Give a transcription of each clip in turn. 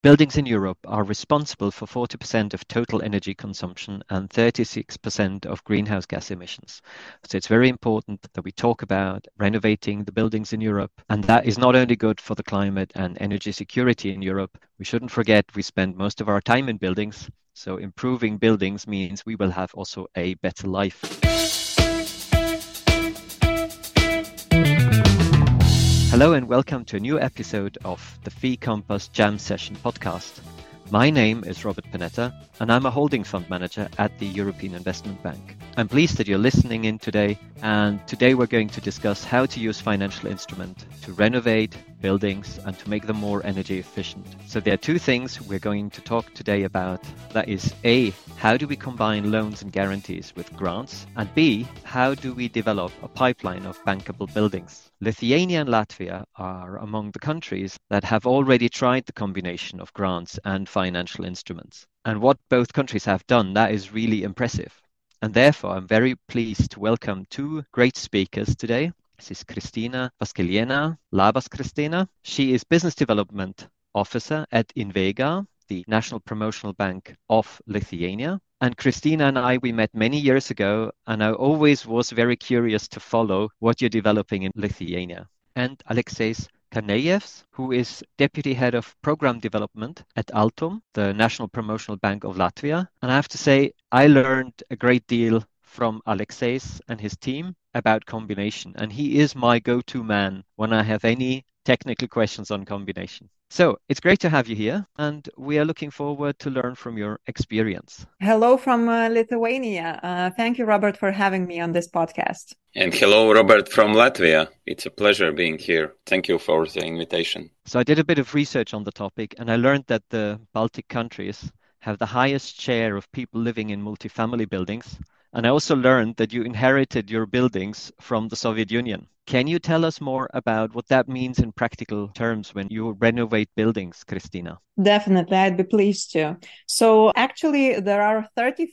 Buildings in Europe are responsible for 40% of total energy consumption and 36% of greenhouse gas emissions. So it's very important that we talk about renovating the buildings in Europe. And that is not only good for the climate and energy security in Europe. We shouldn't forget we spend most of our time in buildings. So improving buildings means we will have also a better life. Hello and welcome to a new episode of the Fee Compass Jam Session podcast. My name is Robert Panetta and I'm a holding fund manager at the European Investment Bank. I'm pleased that you're listening in today, and today we're going to discuss how to use financial instruments to renovate buildings and to make them more energy efficient. So there are two things we're going to talk today about. That is A, how do we combine loans and guarantees with grants? And B, how do we develop a pipeline of bankable buildings? Lithuania and Latvia are among the countries that have already tried the combination of grants and financial instruments. And what both countries have done, that is really impressive. And therefore, I'm very pleased to welcome two great speakers today. This is Kristina Vaskelienė. Labas, Kristina. She is Business Development Officer at Invega, the National Promotional Bank of Lithuania. And Kristina and I, we met many years ago, and I always was very curious to follow what you're developing in Lithuania. And Alexejs Kanejevs, who is Deputy Head of Program Development at Altum, the National Promotional Bank of Latvia. And I have to say, I learned a great deal from Alexejs and his team about combination. And he is my go-to man when I have any technical questions on combination. So it's great to have you here, and we are looking forward to learn from your experience. Hello from Lithuania. Thank you, Robert, for having me on this podcast. And hello, Robert from Latvia. It's a pleasure being here. Thank you for the invitation. So I did a bit of research on the topic, and I learned that the Baltic countries have the highest share of people living in multifamily buildings. And I also learned that you inherited your buildings from the Soviet Union. Can you tell us more about what that means in practical terms when you renovate buildings, Kristina? Definitely, I'd be pleased to. So actually, there are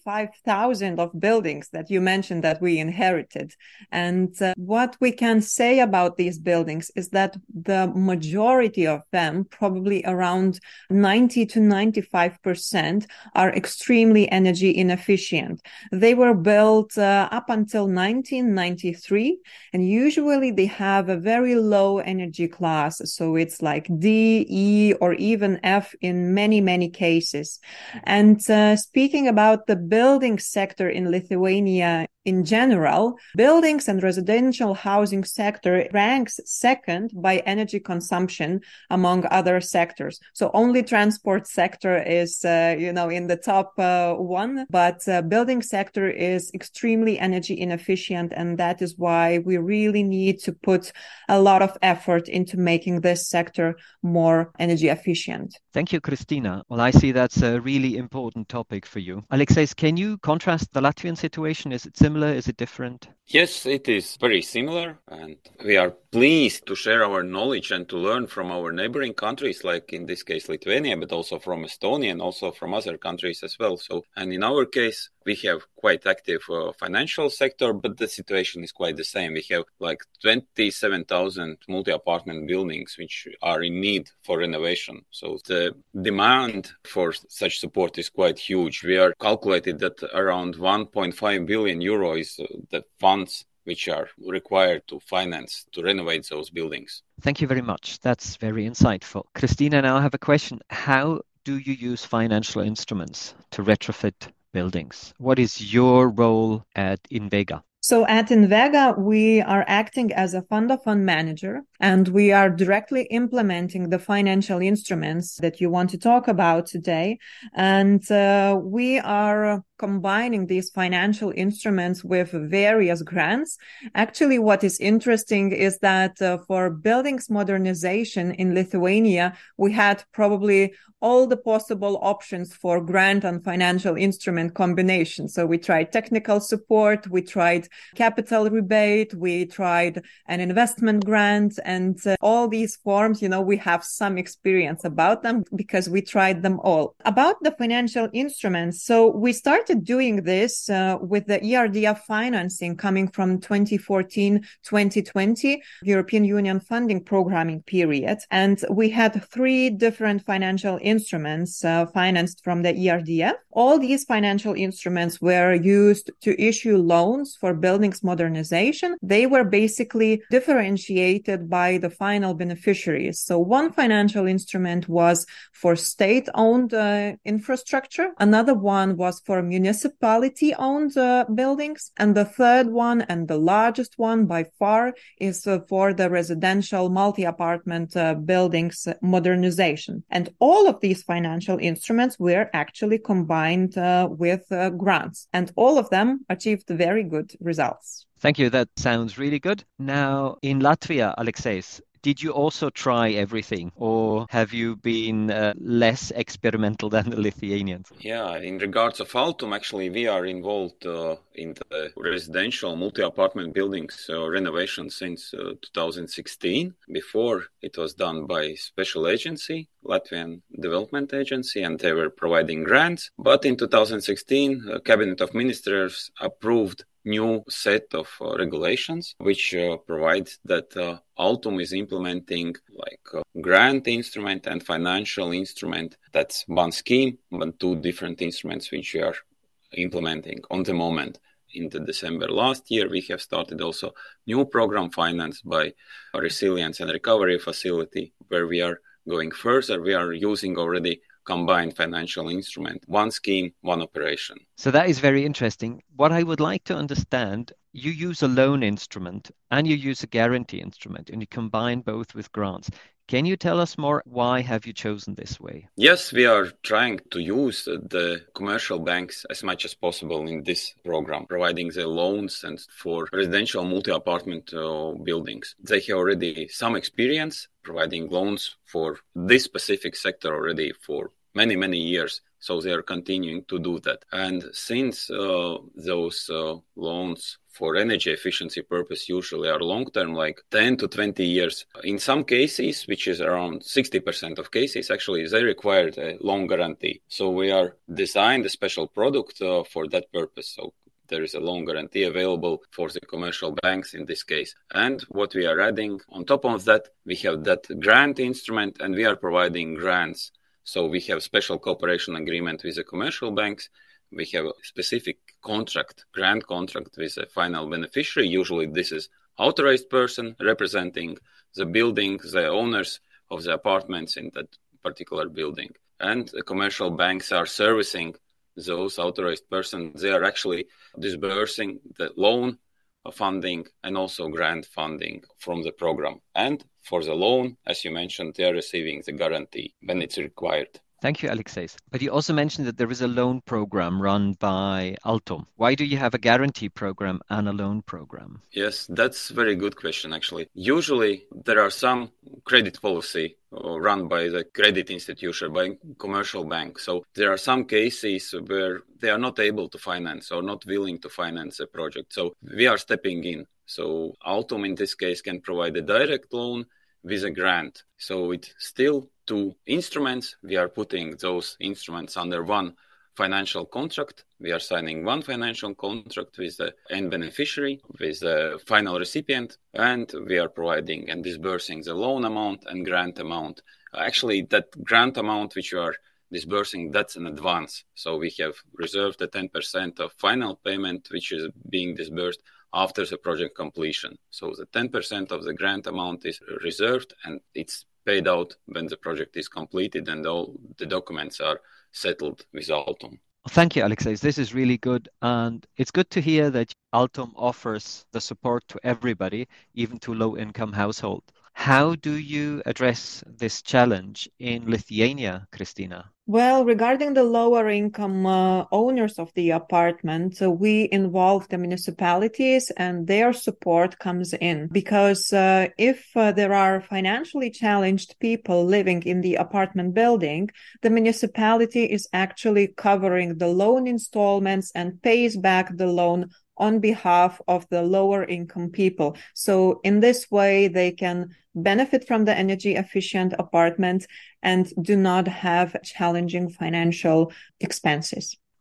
35,000 of buildings that you mentioned that we inherited. And what we can say about these buildings is that the majority of them, probably around 90 to 95%, are extremely energy inefficient. They were built up until 1993, and usually they have a very low energy class. So it's like D, E, or even F in many, many cases. And speaking about the building sector in Lithuania in general, buildings and residential housing sector ranks second by energy consumption among other sectors. So only transport sector is, in the top one, but building sector is extremely energy inefficient. And that is why we really need to put a lot of effort into making this sector more energy efficient. Thank you, Kristina. Well, I see that's a really important topic for you. Alexejs, can you contrast the Latvian situation? Is it similar? Is it different? Yes, it is very similar, and we are pleased to share our knowledge and to learn from our neighboring countries, like in this case Lithuania, but also from Estonia and also from other countries as well. So, and in our case, we have quite active financial sector, but the situation is quite the same. We have like 27,000 multi-apartment buildings which are in need for renovation. So the demand for such support is quite huge. We are calculated that around 1.5 billion euro is the funds which are required to finance, to renovate those buildings. Thank you very much. That's very insightful. Kristina, now I have a question. How do you use financial instruments to retrofit buildings? What is your role at Invega? So at Invega, we are acting as a fund-of-fund manager, and we are directly implementing the financial instruments that you want to talk about today. And we are combining these financial instruments with various grants. Actually, what is interesting is that for buildings modernization in Lithuania, we had probably all the possible options for grant and financial instrument combination. So we tried technical support, we tried capital rebate, we tried an investment grant, and all these forms, we have some experience about them because we tried them all. About the financial instruments, so we started started doing this with the ERDF financing coming from 2014-2020 European Union funding programming period. And we had 3 different financial instruments financed from the ERDF. All these financial instruments were used to issue loans for buildings modernization. They were basically differentiated by the final beneficiaries. So one financial instrument was for state-owned infrastructure. Another one was for municipality-owned buildings. And the third one, and the largest one by far, is for the residential multi-apartment buildings modernization. And all of these financial instruments were actually combined with grants. And all of them achieved very good results. Thank you. That sounds really good. Now, in Latvia, Alexejs, did you also try everything, or have you been less experimental than the Lithuanians? Yeah, in regards of Altum, actually, we are involved in the residential multi-apartment buildings renovation since 2016. Before, it was done by special agency, Latvian Development Agency, and they were providing grants. But in 2016, Cabinet of Ministers approved new set of regulations which provide that Altum is implementing like a grant instrument and financial instrument. That's one scheme, but 2 different instruments which we are implementing on the moment. In the December last year, we have started also new program financed by a Resilience and Recovery Facility, where we are going further. We are using already combined financial instrument, one scheme, one operation. So that is very interesting. What I would like to understand, you use a loan instrument and you use a guarantee instrument, and you combine both with grants. Can you tell us more? Why have you chosen this way? Yes, we are trying to use the commercial banks as much as possible in this program, providing the loans and for residential multi-apartment buildings. They have already some experience providing loans for this specific sector already for many, many years. So they are continuing to do that. And since those loans for energy efficiency purpose usually are long-term, like 10 to 20 years, in some cases, which is around 60% of cases, actually, they require a long guarantee. So we are designed a special product for that purpose. So there is a long guarantee available for the commercial banks in this case. And what we are adding on top of that, we have that grant instrument, and we are providing grants. So we have special cooperation agreement with the commercial banks. We have a specific contract, grant contract with a final beneficiary. Usually this is authorized person representing the building, the owners of the apartments in that particular building. And the commercial banks are servicing those authorized persons. They are actually disbursing the loan funding and also grant funding from the program. And for the loan, as you mentioned, they are receiving the guarantee when it's required. Thank you, Alexejs. But you also mentioned that there is a loan program run by Altum. Why do you have a guarantee program and a loan program? Yes, that's a very good question, actually. Usually, there are some credit policy run by the credit institution, by commercial bank. So there are some cases where they are not able to finance or not willing to finance a project. So we are stepping in. So Altum, in this case, can provide a direct loan with a grant. So it's still 2 instruments. We are putting those instruments under one financial contract. We are signing one financial contract with the end beneficiary, with the final recipient, and we are providing and disbursing the loan amount and grant amount. Actually, that grant amount which you are disbursing, that's an advance. So we have reserved the 10% of final payment, which is being disbursed after the project completion. So the 10% of the grant amount is reserved, and it's paid out when the project is completed and all the documents are settled with Altum. Thank you, Alexejs. This is really good. And it's good to hear that Altum offers the support to everybody, even to low-income households. How do you address this challenge in Lithuania, Kristina? Well, regarding the lower income owners of the apartment, we involve the municipalities, and their support comes in. Because if there are financially challenged people living in the apartment building, the municipality is actually covering the loan installments and pays back the loan on behalf of the lower income people. So in this way, they can benefit from the energy efficient apartment and do not have challenging financial expenses.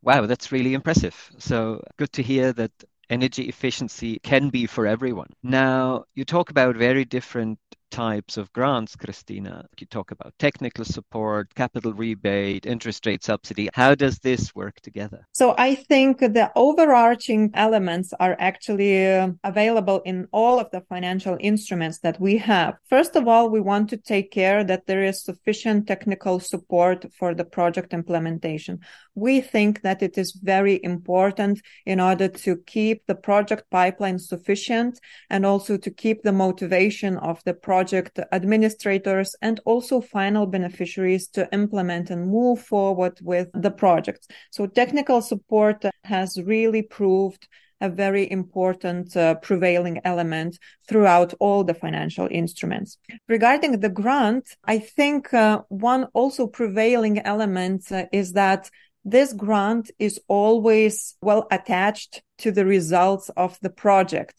Wow, that's really impressive. So good to hear that energy efficiency can be for everyone. Now, you talk about very different types of grants, Christina. You talk about technical support, capital rebate, interest rate subsidy. How does this work together? So I think the overarching elements are actually available in all of the financial instruments that we have. First of all, we want to take care that there is sufficient technical support for the project implementation. We think that it is very important in order to keep the project pipeline sufficient and also to keep the motivation of the project administrators and also final beneficiaries to implement and move forward with the projects. So technical support has really proved a very important prevailing element throughout all the financial instruments. Regarding the grant, I think one also prevailing element is that this grant is always well attached to the results of the project.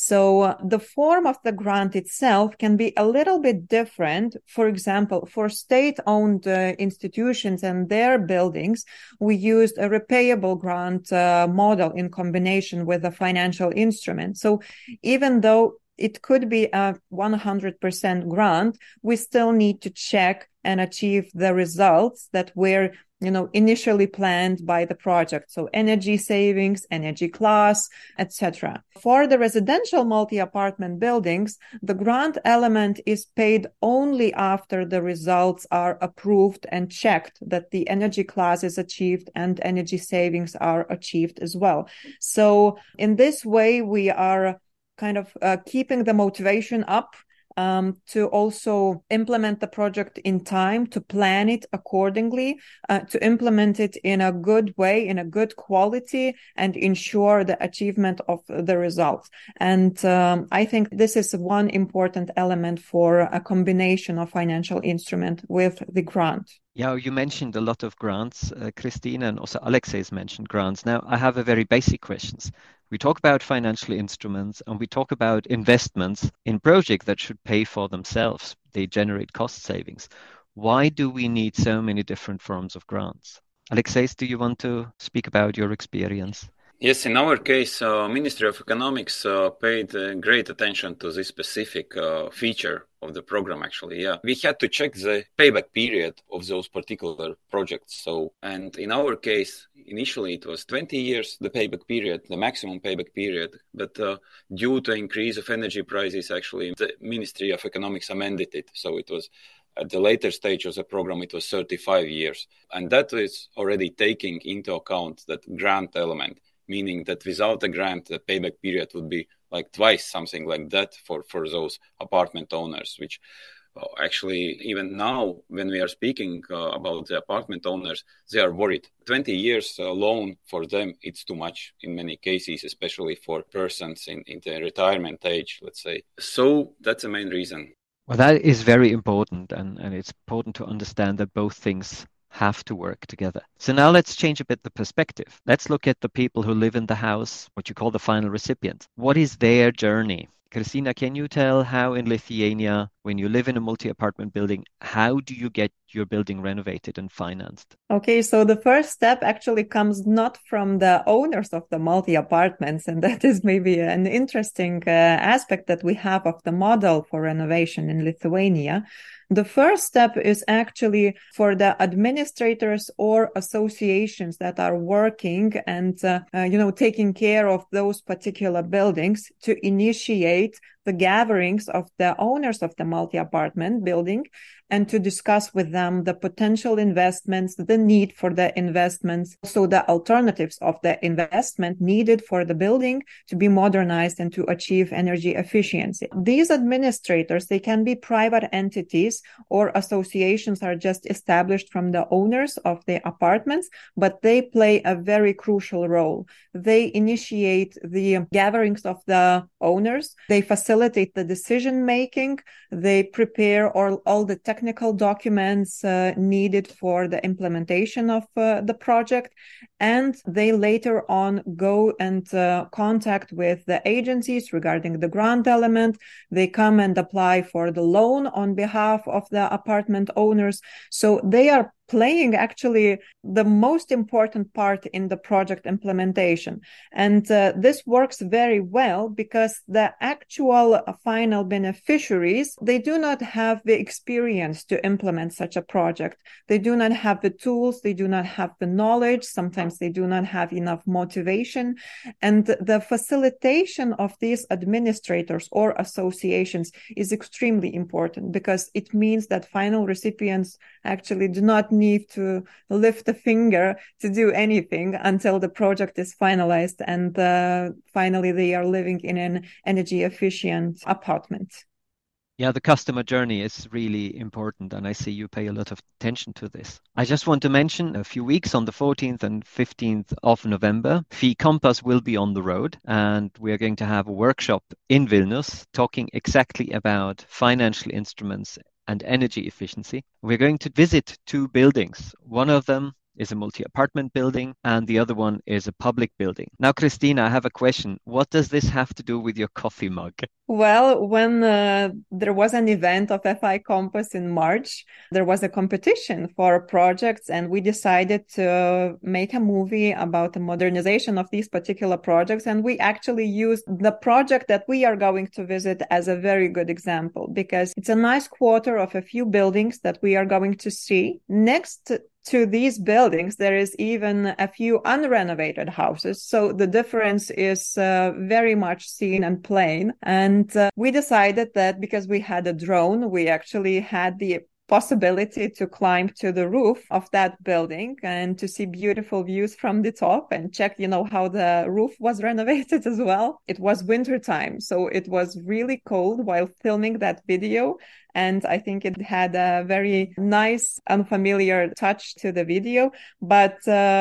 So the form of the grant itself can be a little bit different. For example, for state-owned institutions and their buildings, we used a repayable grant model in combination with a financial instrument. So even though it could be a 100% grant, we still need to check and achieve the results that were initially planned by the project. So energy savings, energy class, etc. For the residential multi-apartment buildings, the grant element is paid only after the results are approved and checked that the energy class is achieved and energy savings are achieved as well. So in this way, we are kind of keeping the motivation up to also implement the project in time, to plan it accordingly, to implement it in a good way, in a good quality, and ensure the achievement of the results. And I think this is one important element for a combination of financial instrument with the grant. Yeah, you mentioned a lot of grants, Christina, and also Alexei's mentioned grants. Now, I have a very basic questions. We talk about financial instruments and we talk about investments in projects that should pay for themselves. They generate cost savings. Why do we need so many different forms of grants? Alexei, do you want to speak about your experience? Yes, in our case, Ministry of Economics paid great attention to this specific feature of the program, actually. Yeah, we had to check the payback period of those particular projects. And in our case, initially it was 20 years, the payback period, the maximum payback period. But due to increase of energy prices, actually, the Ministry of Economics amended it. So it was at the later stage of the program, it was 35 years. And that is already taking into account that grant element, meaning that without a grant, the payback period would be like twice something like that for those apartment owners, which actually even now when we are speaking about the apartment owners, they are worried. 20 years loan for them, it's too much in many cases, especially for persons in the retirement age, let's say. So that's the main reason. Well, that is very important, and it's important to understand that both things have to work together. So now let's change a bit the perspective. Let's look at the people who live in the house, what you call the final recipient. What is their journey? Christina, can you tell how in Lithuania, when you live in a multi-apartment building, how do you get your building renovated and financed? Okay, so the first step actually comes not from the owners of the multi-apartments, and that is maybe an interesting aspect that we have of the model for renovation in Lithuania. The first step is actually for the administrators or associations that are working and, taking care of those particular buildings to initiate the gatherings of the owners of the multi-apartment building and to discuss with them the potential investments, the need for the investments, so the alternatives of the investment needed for the building to be modernized and to achieve energy efficiency. These administrators, they can be private entities or associations are just established from the owners of the apartments, but they play a very crucial role. They initiate the gatherings of the owners. They facilitate the decision making. They prepare all the technical documents needed for the implementation of the project. And they later on go and contact with the agencies regarding the grant element. They come and apply for the loan on behalf of the apartment owners. So they are playing actually the most important part in the project implementation. And this works very well because the actual final beneficiaries, they do not have the experience to implement such a project. They do not have the tools, they do not have the knowledge, sometimes they do not have enough motivation. And the facilitation of these administrators or associations is extremely important because it means that final recipients actually do not need to lift a finger to do anything until the project is finalized and finally they are living in an energy efficient apartment. Yeah, the customer journey is really important, and I see you pay a lot of attention to this. I just want to mention a few weeks on the 14th and 15th of November, FI Compass will be on the road, and we are going to have a workshop in Vilnius talking exactly about financial instruments and energy efficiency. We're going to visit 2 buildings. One of them is a multi-apartment building and the other one is a public building. Now, Christina, I have a question. What does this have to do with your coffee mug? Well, when there was an event of FI Compass in March, there was a competition for projects and we decided to make a movie about the modernization of these particular projects. And we actually used the project that we are going to visit as a very good example because it's a nice quarter of a few buildings that we are going to see. Next to these buildings, there is even a few unrenovated houses. So the difference is very much seen and plain. And we decided that because we had a drone, we actually had the possibility to climb to the roof of that building and to see beautiful views from the top and check, how the roof was renovated as well. It was winter time, so it was really cold while filming that video. And I think it had a very nice, unfamiliar touch to the video. But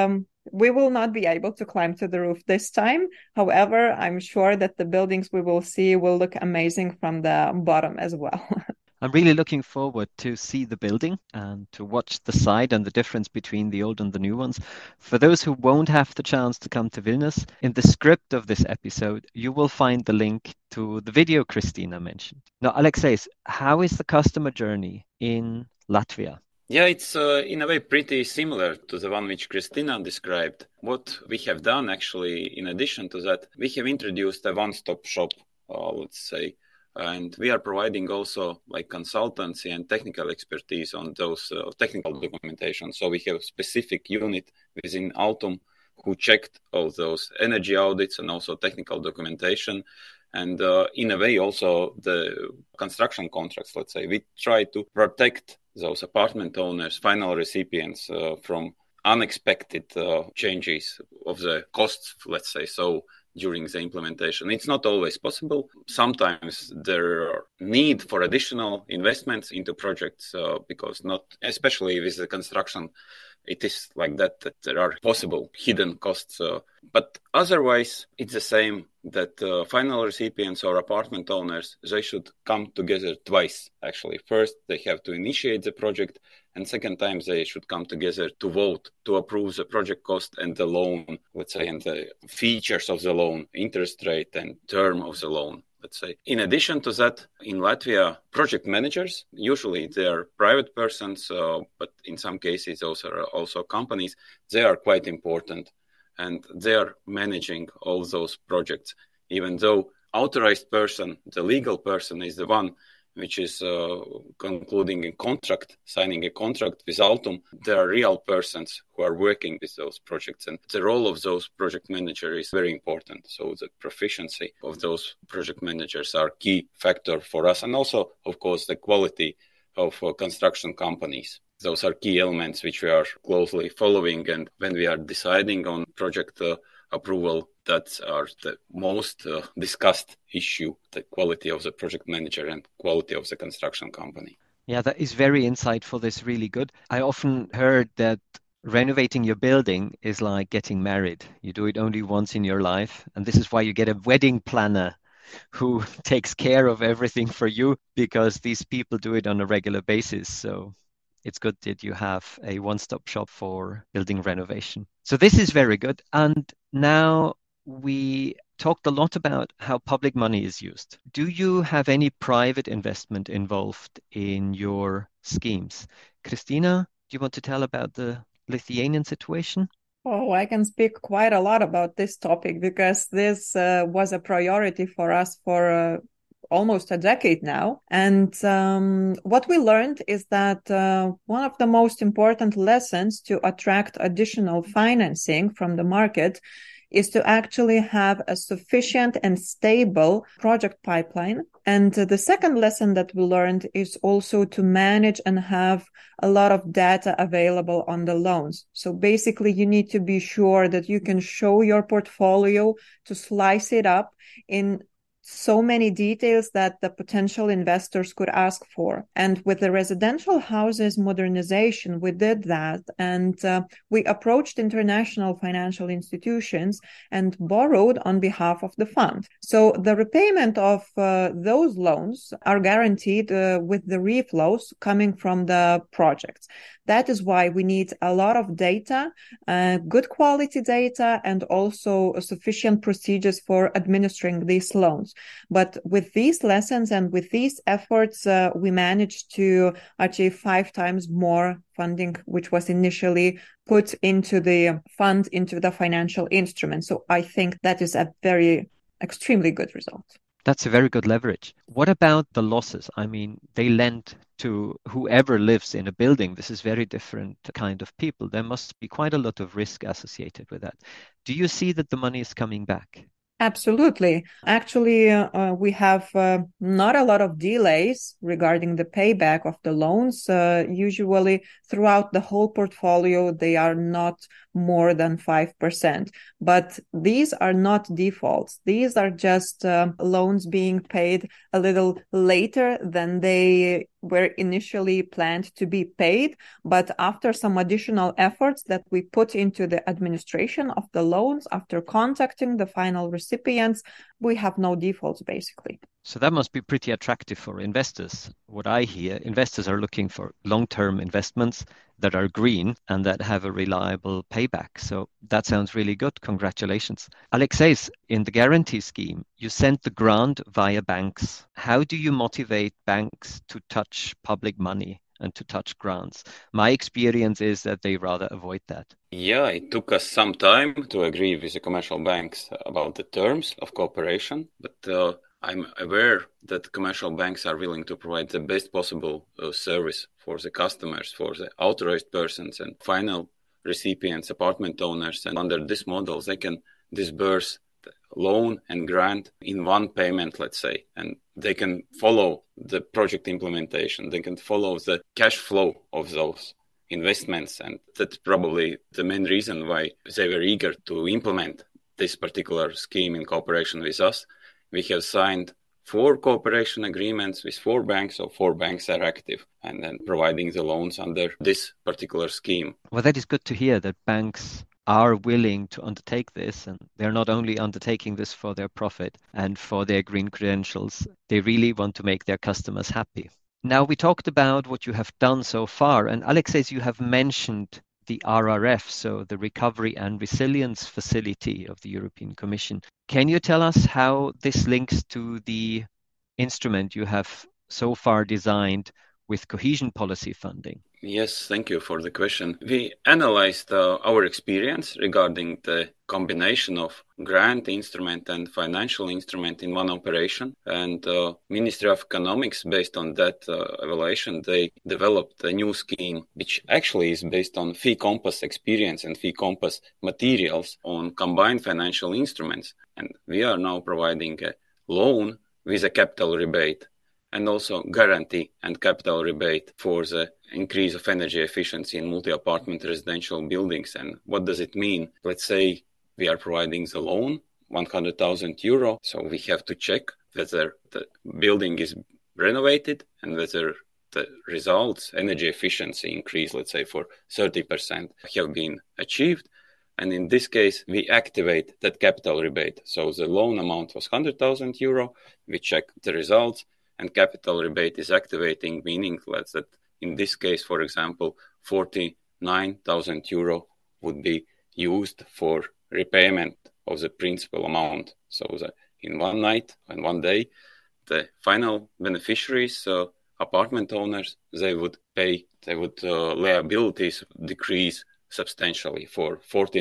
we will not be able to climb to the roof this time. However, I'm sure that the buildings we will see will look amazing from the bottom as well. I'm really looking forward to see the building and to watch the site and the difference between the old and the new ones. For those who won't have the chance to come to Vilnius, in the script of this episode, you will find the link to the video Christina mentioned. Now, Alexeis, how is the customer journey in Latvia? Yeah, it's in a way pretty similar to the one which Christina described. What we have done actually, in addition to that, we have introduced a one-stop shop, let's say, and we are providing also like consultancy and technical expertise on those technical documentation. So we have a specific unit within Altum who checked all those energy audits and also technical documentation. And in a way, also the construction contracts, let's say, we try to protect those apartment owners, final recipients from unexpected changes of the costs, let's say. So during the implementation, it's not always possible. Sometimes there are need for additional investments into projects because not, especially with the construction, it is like that there are possible hidden costs. But otherwise, it's the same that final recipients or apartment owners, they should come together twice, actually. First, they have to initiate the project, and second time, they should come together to vote, to approve the project cost and the loan, let's say, and the features of the loan, interest rate and term of the loan. Let's say. In addition to that, in Latvia, project managers, usually they are private persons, but in some cases also companies, they are quite important and they are managing all those projects, even though authorized person, the legal person is the one which is concluding a contract, signing a contract with Altum. There are real persons who are working with those projects, and the role of those project managers is very important. So the proficiency of those project managers are key factor for us, and also, of course, the quality of construction companies. Those are key elements which we are closely following, and when we are deciding on project approval, that are the most discussed issue, the quality of the project manager and quality of the construction company. Yeah, that is very insightful. This is really good. I often heard that renovating your building is like getting married. You do it only once in your life. And this is why you get a wedding planner who takes care of everything for you, because these people do it on a regular basis. So it's good that you have a one-stop shop for building renovation. So this is very good. And now we talked a lot about how public money is used. Do you have any private investment involved in your schemes? Christina, you want to tell about the Lithuanian situation? Oh, I can speak quite a lot about this topic because this was a priority for us for almost a decade now. And what we learned is that one of the most important lessons to attract additional financing from the market is to actually have a sufficient and stable project pipeline. And the second lesson that we learned is also to manage and have a lot of data available on the loans. So basically, you need to be sure that you can show your portfolio to slice it up in so many details that the potential investors could ask for. And with the residential houses modernization, we did that. And we approached international financial institutions and borrowed on behalf of the fund. So the repayment of those loans are guaranteed with the reflows coming from the projects. That is why we need a lot of data, good quality data, and also sufficient procedures for administering these loans. But with these lessons and with these efforts, we managed to achieve 5 times more funding, which was initially put into the fund, into the financial instrument. So I think that is a extremely good result. That's a very good leverage. What about the losses? I mean, they lend to whoever lives in a building. This is very different kind of people. There must be quite a lot of risk associated with that. Do you see that the money is coming back? Absolutely. Actually, we have not a lot of delays regarding the payback of the loans. Usually throughout the whole portfolio, they are not more than 5%. But these are not defaults. These are just loans being paid a little later than they were initially planned to be paid. But after some additional efforts that we put into the administration of the loans, after contacting the final recipients, we have no defaults, basically. So that must be pretty attractive for investors. What I hear, investors are looking for long-term investments that are green and that have a reliable payback. So that sounds really good. Congratulations. Alexeis, in the guarantee scheme, you sent the grant via banks. How do you motivate banks to touch public money and to touch grants? My experience is that they rather avoid that. Yeah, it took us some time to agree with the commercial banks about the terms of cooperation, but I'm aware that commercial banks are willing to provide the best possible service for the customers, for the authorized persons and final recipients, apartment owners. And under this model, they can disburse the loan and grant in one payment, let's say, and they can follow the project implementation. They can follow the cash flow of those investments. And that's probably the main reason why they were eager to implement this particular scheme in cooperation with us. We have signed 4 cooperation agreements with 4 banks, so 4 banks are active and then providing the loans under this particular scheme. Well, that is good to hear that banks are willing to undertake this, and they're not only undertaking this for their profit and for their green credentials, they really want to make their customers happy. Now, we talked about what you have done so far, and Alexeis, you have mentioned the RRF, so the Recovery and Resilience Facility of the European Commission. Can you tell us how this links to the instrument you have so far designed with cohesion policy funding? Yes, thank you for the question. We analyzed our experience regarding the combination of grant instrument and financial instrument in one operation. And Ministry of Economics, based on that evaluation, they developed a new scheme, which actually is based on Fee Compass experience and Fee Compass materials on combined financial instruments. And we are now providing a loan with a capital rebate, and also guarantee and capital rebate for the increase of energy efficiency in multi-apartment residential buildings. And what does it mean? Let's say we are providing the loan, 100,000 euro. So we have to check whether the building is renovated and whether the results, energy efficiency increase, let's say for 30%, have been achieved. And in this case, we activate that capital rebate. So the loan amount was 100,000 euro. We check the results. And capital rebate is activating, meaning that in this case, for example, 49,000 euro would be used for repayment of the principal amount. So in one night and one day, the final beneficiaries apartment owners, liabilities decrease substantially for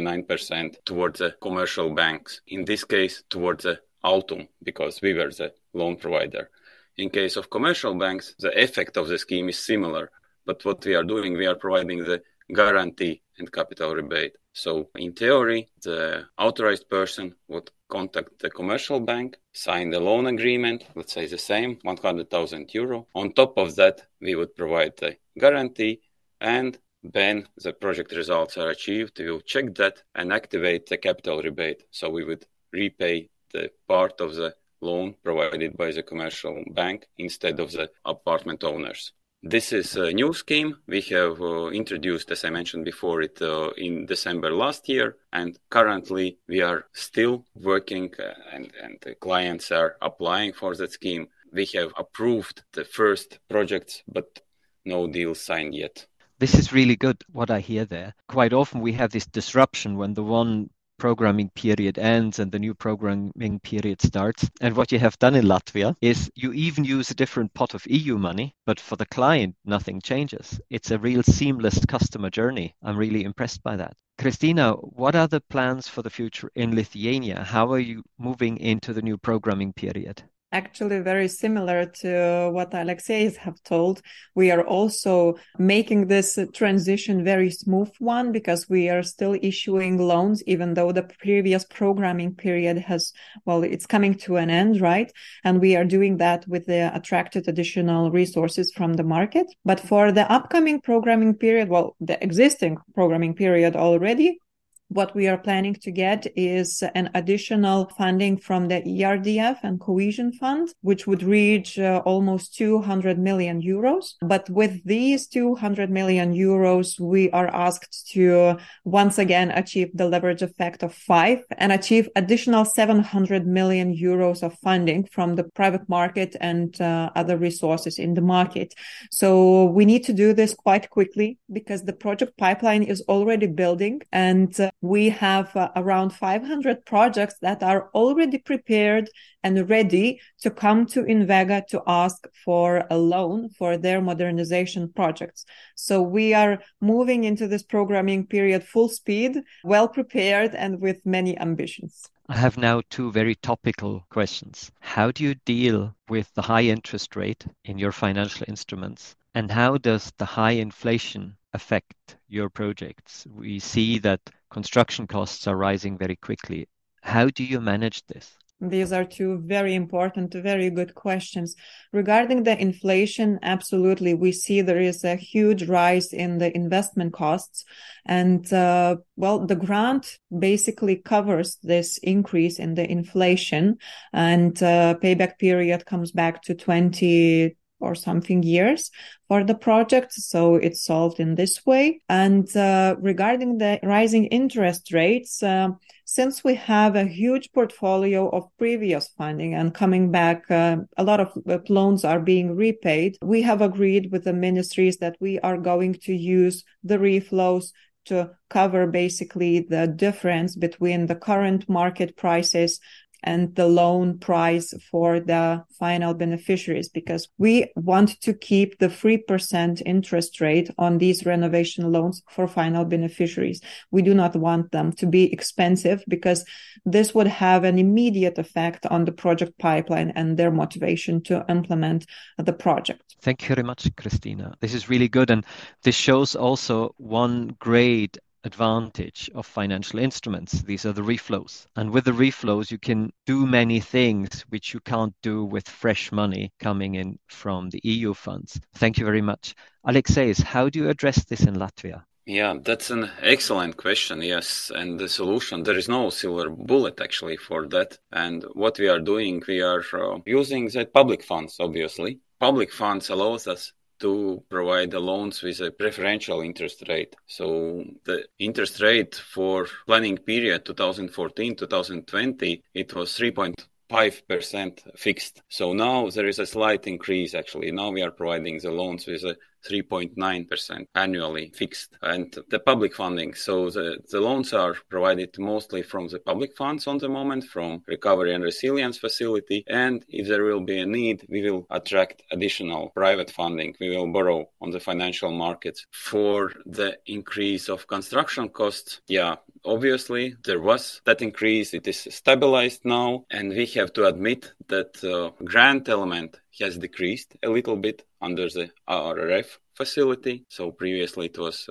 49% towards the commercial banks. In this case, towards the Altum, because we were the loan provider. In case of commercial banks, the effect of the scheme is similar. But what we are doing, we are providing the guarantee and capital rebate. So in theory, the authorized person would contact the commercial bank, sign the loan agreement, let's say the same, 100,000 euro. On top of that, we would provide the guarantee, and when the project results are achieved, we will check that and activate the capital rebate. So we would repay the part of the loan provided by the commercial bank instead of the apartment owners. This is a new scheme. We have introduced, as I mentioned before, it in December last year, and currently we are still working and the clients are applying for that scheme. We have approved the first projects, but no deal signed yet. This is really good, what I hear there. Quite often we have this disruption when the one programming period ends and the new programming period starts. And what you have done in Latvia is you even use a different pot of EU money, but for the client, nothing changes. It's a real seamless customer journey. I'm really impressed by that. Kristina, what are the plans for the future in Lithuania? How are you moving into the new programming period? Actually very similar to what Alexei have told. We are also making this transition very smooth one, because we are still issuing loans, even though the previous programming period it's coming to an end, right? And we are doing that with the attracted additional resources from the market. But for the upcoming programming period, the existing programming period already, what we are planning to get is an additional funding from the ERDF and Cohesion Fund, which would reach almost 200 million euros. But with these 200 million euros, we are asked to once again achieve the leverage effect of 5 and achieve additional 700 million euros of funding from the private market and other resources in the market. So we need to do this quite quickly, because the project pipeline is already building, and we have around 500 projects that are already prepared and ready to come to Invega to ask for a loan for their modernization projects. So we are moving into this programming period full speed, well prepared, and with many ambitions. I have now 2 very topical questions. How do you deal with the high interest rate in your financial instruments? And how does the high inflation affect your projects? We see that construction costs are rising very quickly. How do you manage this? These are 2 very important, very good questions. Regarding the inflation, absolutely, we see there is a huge rise in the investment costs. And, the grant basically covers this increase in the inflation, and payback period comes back to 20 or something years for the project. So it's solved in this way. And regarding the rising interest rates, since we have a huge portfolio of previous funding and coming back, a lot of loans are being repaid, we have agreed with the ministries that we are going to use the reflows to cover basically the difference between the current market prices and the loan price for the final beneficiaries, because we want to keep the 3% interest rate on these renovation loans for final beneficiaries. We do not want them to be expensive, because this would have an immediate effect on the project pipeline and their motivation to implement the project. Thank you very much, Kristina. This is really good. And this shows also one great advantage of financial instruments. These are the reflows. And with the reflows, you can do many things which you can't do with fresh money coming in from the EU funds. Thank you very much. Alexei, how do you address this in Latvia? Yeah, that's an excellent question. Yes. And the solution, there is no silver bullet actually for that. And what we are doing, we are using the public funds, obviously. Public funds allows us to provide the loans with a preferential interest rate. So the interest rate for planning period 2014-2020, it was 3.5%. 5% fixed. So now there is a slight increase actually. Now we are providing the loans with a 3.9% annually fixed, and the public funding. So the loans are provided mostly from the public funds on the moment, from Recovery and Resilience Facility. And if there will be a need, we will attract additional private funding. We will borrow on the financial markets. For the increase of construction costs, obviously there was that increase. It is stabilized now, and we have to admit that grant element has decreased a little bit under the RRF facility. So previously it was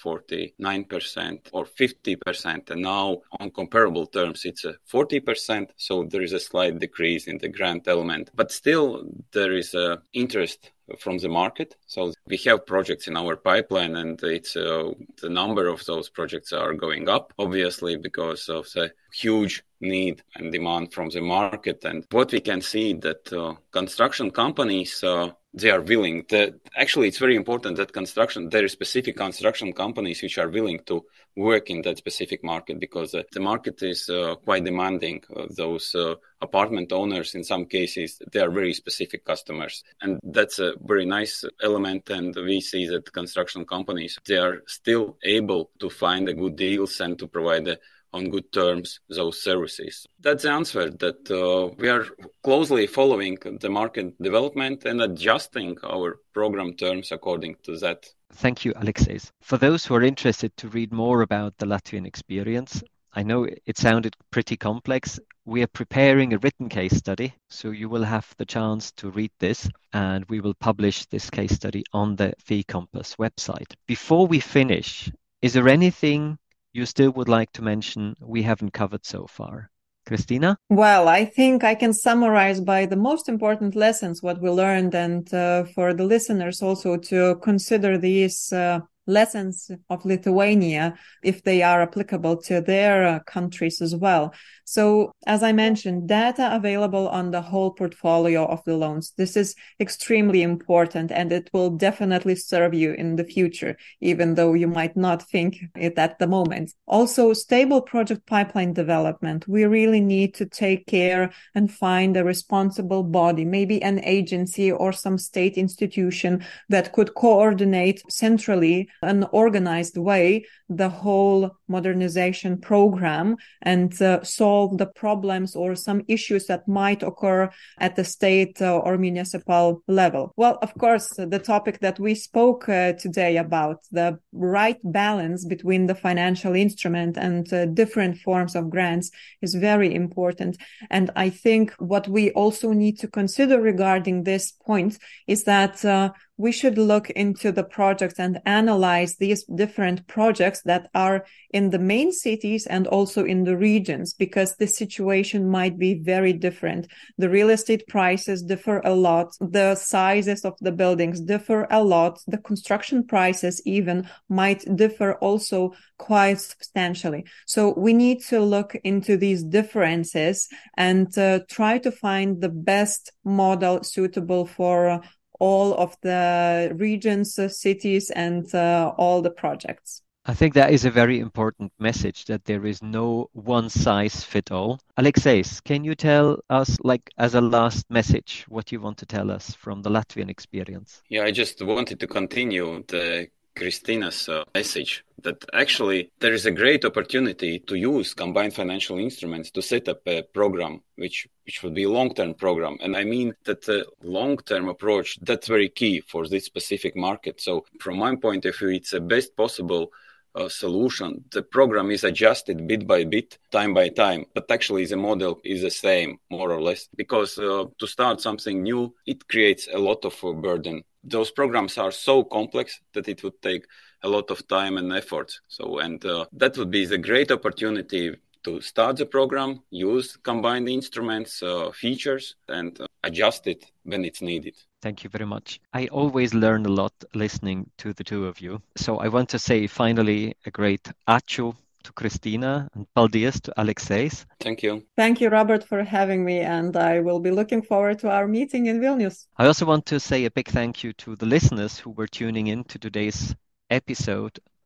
49% or 50%, and now on comparable terms it's 40%. So there is a slight decrease in the grant element, but still there is interest from the market. So we have projects in our pipeline, and it's the number of those projects are going up, obviously, because of the huge need and demand from the market. And what we can see that construction companies, they are willing to, actually it's very important that there is specific construction companies which are willing to work in that specific market, because the market is quite demanding. Those apartment owners, in some cases, they are very specific customers, and that's a very nice element. And we see that construction companies, they are still able to find a good deals and to provide on good terms those services. That's the answer, that we are closely following the market development and adjusting our program terms according to that. Thank you, Alexeis. For those who are interested to read more about the Latvian experience, I know it sounded pretty complex. We are preparing a written case study, so you will have the chance to read this, and we will publish this case study on the Fee Compass website. Before we finish, is there anything you still would like to mention we haven't covered so far? Kristina? Well, I think I can summarize by the most important lessons what we learned, and for the listeners also to consider these lessons of Lithuania if they are applicable to their countries as well. So, as I mentioned, data available on the whole portfolio of the loans. This is extremely important, and it will definitely serve you in the future, even though you might not think it at the moment. Also, stable project pipeline development. We really need to take care and find a responsible body, maybe an agency or some state institution that could coordinate centrally an organized way the whole modernization program and solve the problems or some issues that might occur at the state or municipal level. Well, of course, the topic that we spoke today about, the right balance between the financial instrument and different forms of grants, is very important. And I think what we also need to consider regarding this point is that we should look into the projects and analyze these different projects that are in the main cities and also in the regions, because the situation might be very different. The real estate prices differ a lot. The sizes of the buildings differ a lot. The construction prices even might differ also quite substantially. So we need to look into these differences and try to find the best model suitable for all of the regions, cities, and all the projects. I think that is a very important message, that there is no one size fit all. Alexeis, can you tell us, like as a last message, what you want to tell us from the Latvian experience? Yeah, I just wanted to continue Kristina's message that actually there is a great opportunity to use combined financial instruments to set up a program which would be a long-term program. And I mean that the long-term approach, that's very key for this specific market. So from my point of view, it's the best possible solution. The program is adjusted bit by bit, time by time, but actually the model is the same, more or less, because to start something new, it creates a lot of burden. Those programs are so complex that it would take a lot of time and effort. So, and that would be the great opportunity to start the program, use combined instruments, features, and adjust it when it's needed. Thank you very much. I always learn a lot listening to the two of you. So I want to say finally a great ačiū to Kristina and paldies to Alexeis. Thank you. Thank you, Robert, for having me, and I will be looking forward to our meeting in Vilnius. I also want to say a big thank you to the listeners who were tuning in to today's episode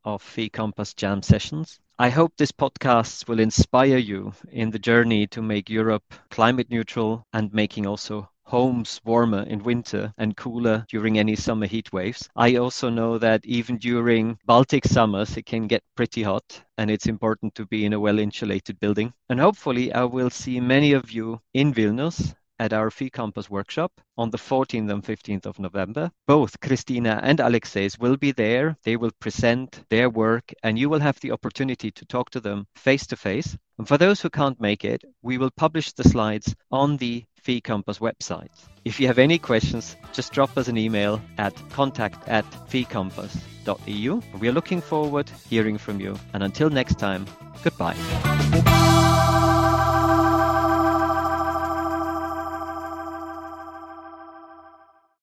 of FI Compass Jam Sessions. I hope this podcast will inspire you in the journey to make Europe climate neutral and making also homes warmer in winter and cooler during any summer heat waves. I also know that even during Baltic summers, it can get pretty hot, and it's important to be in a well-insulated building. And hopefully I will see many of you in Vilnius at our FI Compass workshop on the 14th and 15th of November. Both Christina and Alexeis will be there. They will present their work, and you will have the opportunity to talk to them face to face. And for those who can't make it, we will publish the slides on the FI Compass website. If you have any questions, just drop us an email at contact@ficompass.eu. We are looking forward to hearing from you. And until next time, goodbye.